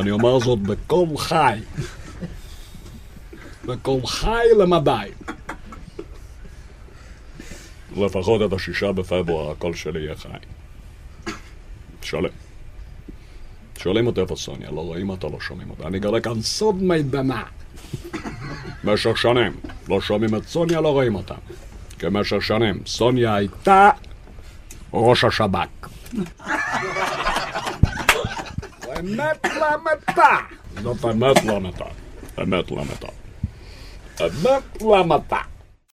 אני אומר זאת בקול חי. בקול חי למדי. לפחות עד 6 בפברואר הקול שלי יהיה חי. שואלים אותי איפה סוניה, לא רואים אותה, לא שומעים אותה. אני אגלה כאן סוד מידנה. במשך שנים, לא שומעים את סוניה, לא רואים אותה. כי במשך שנים, סוניה הייתה ראש השב"כ. אמת למתה. זאת אמת למתה. אמת למתה. אמת למתה.